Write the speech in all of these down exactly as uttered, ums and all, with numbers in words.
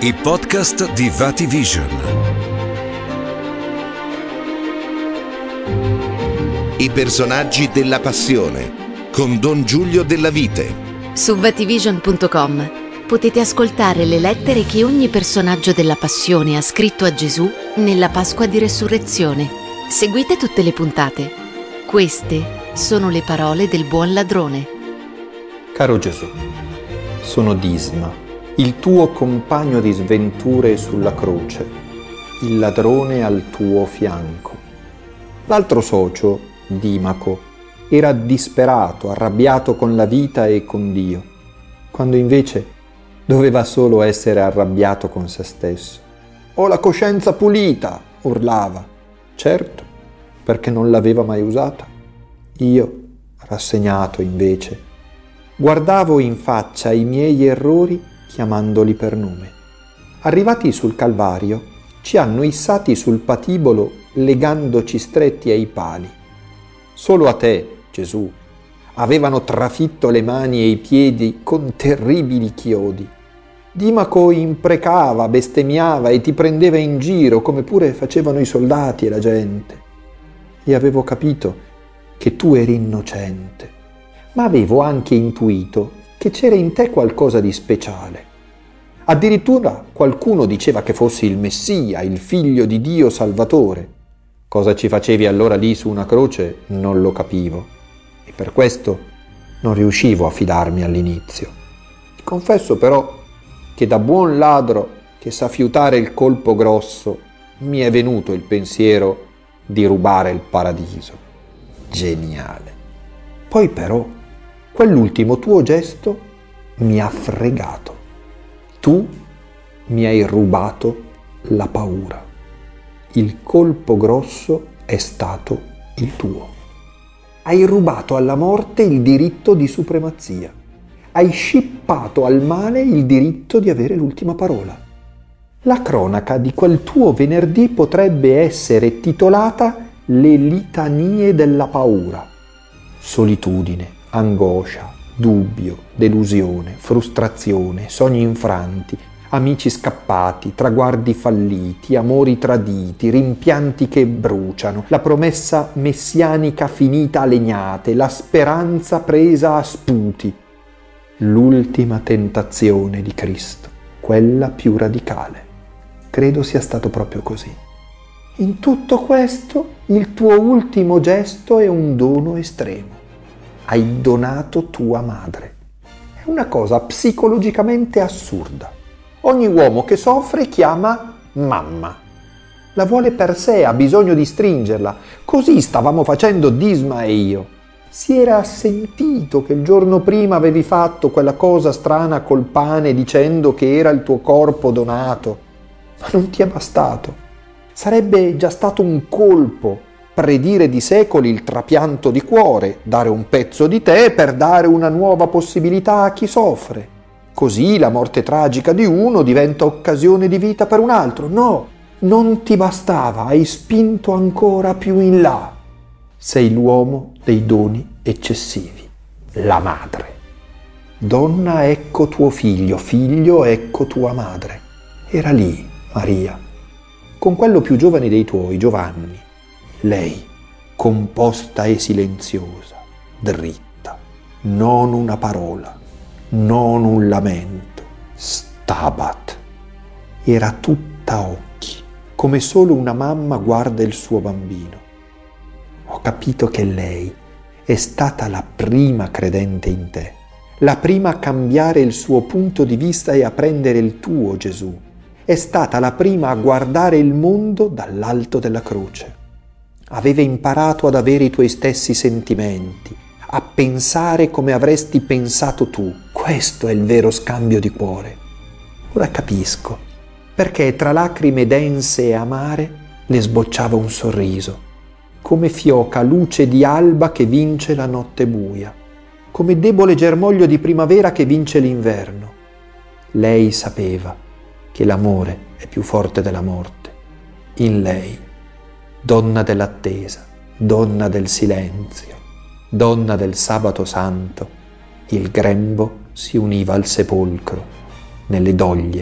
I podcast di VatiVision. I personaggi della passione con Don Giulio Della Vite. Su vativision punto com potete ascoltare le lettere che ogni personaggio della passione ha scritto a Gesù nella Pasqua di Resurrezione. Seguite tutte le puntate. Queste sono le parole del buon ladrone. Caro Gesù, sono Disma, il tuo compagno di sventure sulla croce, il ladrone al tuo fianco. L'altro socio, Dimaco, era disperato, arrabbiato con la vita e con Dio, quando invece doveva solo essere arrabbiato con se stesso. «Ho la coscienza pulita!» urlava. Certo, perché non l'aveva mai usata. Io, rassegnato invece, guardavo in faccia i miei errori chiamandoli per nome. Arrivati sul Calvario, ci hanno issati sul patibolo legandoci stretti ai pali. Solo a te, Gesù, avevano trafitto le mani e i piedi con terribili chiodi. Dimaco imprecava, bestemmiava e ti prendeva in giro, come pure facevano i soldati e la gente. E avevo capito che tu eri innocente, ma avevo anche intuito che c'era in te qualcosa di speciale. Addirittura qualcuno diceva che fossi il Messia, il figlio di Dio Salvatore. Cosa ci facevi allora lì su una croce non lo capivo e per questo non riuscivo a fidarmi all'inizio. Confesso però che da buon ladro che sa fiutare il colpo grosso mi è venuto il pensiero di rubare il paradiso. Geniale. Poi però quell'ultimo tuo gesto mi ha fregato. Tu mi hai rubato la paura. Il colpo grosso è stato il tuo. Hai rubato alla morte il diritto di supremazia. Hai scippato al male il diritto di avere l'ultima parola. La cronaca di quel tuo venerdì potrebbe essere titolata Le litanie della paura. Solitudine, angoscia, dubbio, delusione, frustrazione, sogni infranti, amici scappati, traguardi falliti, amori traditi, rimpianti che bruciano, la promessa messianica finita a legnate, la speranza presa a sputi, l'ultima tentazione di Cristo, quella più radicale. Credo sia stato proprio così. In tutto questo, il tuo ultimo gesto è un dono estremo. Hai donato tua madre. È una cosa psicologicamente assurda. Ogni uomo che soffre chiama mamma. La vuole per sé, ha bisogno di stringerla. Così stavamo facendo Disma e io. Si era sentito che il giorno prima avevi fatto quella cosa strana col pane dicendo che era il tuo corpo donato. Ma non ti è bastato. Sarebbe già stato un colpo predire di secoli il trapianto di cuore, dare un pezzo di te per dare una nuova possibilità a chi soffre. Così la morte tragica di uno diventa occasione di vita per un altro. No, non ti bastava, hai spinto ancora più in là. Sei l'uomo dei doni eccessivi, la madre. Donna, ecco tuo figlio, figlio, ecco tua madre. Era lì, Maria, con quello più giovane dei tuoi, Giovanni. Lei, composta e silenziosa, dritta, non una parola, non un lamento. Stabat. Era tutta occhi, come solo una mamma guarda il suo bambino. Ho capito che lei è stata la prima credente in te, la prima a cambiare il suo punto di vista e a prendere il tuo, Gesù. È stata la prima a guardare il mondo dall'alto della croce. Aveva imparato ad avere i tuoi stessi sentimenti, a pensare come avresti pensato tu. Questo è il vero scambio di cuore. Ora capisco perché tra lacrime dense e amare le sbocciava un sorriso, come fioca luce di alba che vince la notte buia, come debole germoglio di primavera che vince l'inverno. Lei sapeva che l'amore è più forte della morte. In lei, donna dell'attesa, donna del silenzio, donna del sabato santo, il grembo si univa al sepolcro, nelle doglie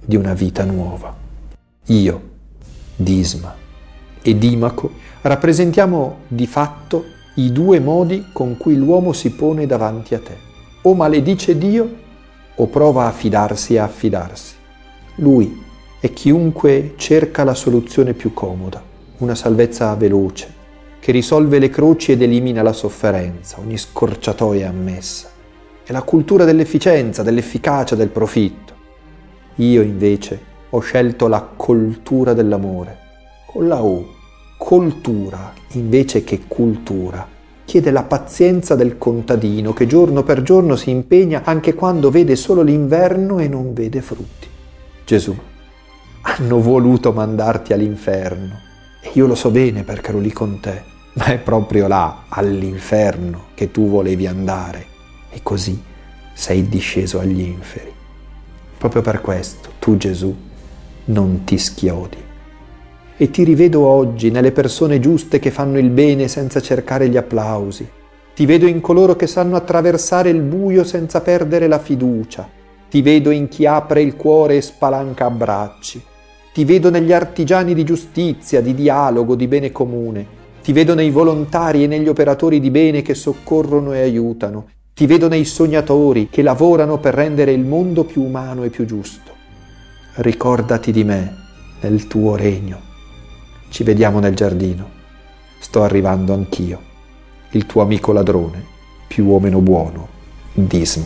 di una vita nuova. Io, Disma e Dimaco rappresentiamo di fatto i due modi con cui l'uomo si pone davanti a te. O maledice Dio o prova a fidarsi e a affidarsi. Lui è chiunque cerca la soluzione più comoda, una salvezza veloce, che risolve le croci ed elimina la sofferenza, ogni scorciatoia ammessa. È la cultura dell'efficienza, dell'efficacia, del profitto. Io invece ho scelto la coltura dell'amore, con la O, coltura invece che cultura. Chiede la pazienza del contadino che giorno per giorno si impegna anche quando vede solo l'inverno e non vede frutti. Gesù, hanno voluto mandarti all'inferno e io lo so bene perché ero lì con te, ma è proprio là, all'inferno, che tu volevi andare e così sei disceso agli inferi. Proprio per questo tu, Gesù, non ti schiodi. E ti rivedo oggi nelle persone giuste che fanno il bene senza cercare gli applausi. Ti vedo in coloro che sanno attraversare il buio senza perdere la fiducia. Ti vedo in chi apre il cuore e spalanca abbracci. Ti vedo negli artigiani di giustizia, di dialogo, di bene comune. Ti vedo nei volontari e negli operatori di bene che soccorrono e aiutano. Ti vedo nei sognatori che lavorano per rendere il mondo più umano e più giusto. Ricordati di me nel tuo regno. Ci vediamo nel giardino. Sto arrivando anch'io, il tuo amico ladrone, più o meno buono, Disma.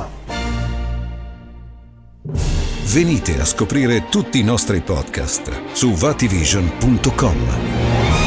Venite a scoprire tutti i nostri podcast su vativision punto com.